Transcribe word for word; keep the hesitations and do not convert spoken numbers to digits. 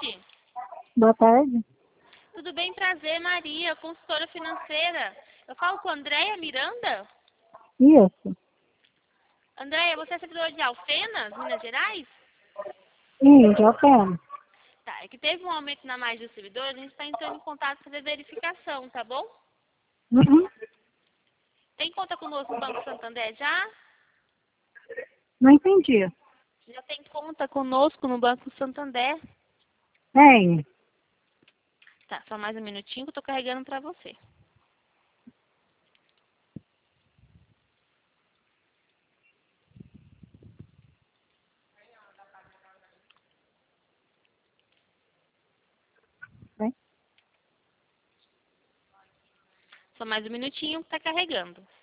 tarde. Boa tarde. Tudo bem? Prazer, Maria, consultora financeira. Eu falo com a Andréia Miranda? Isso. Andréia, você é servidora de Alfenas, Minas Gerais? Isso, eu tenho. Tá, é que teve um aumento na margem do servidor, a gente está entrando em contato para fazer verificação, tá bom? Uhum. Tem conta conosco no Banco Santander já? Não entendi. Já tem conta conosco no Banco Santander? Tem. Tá, só mais um minutinho que eu tô carregando para você. Tem. Só mais um minutinho que tá carregando.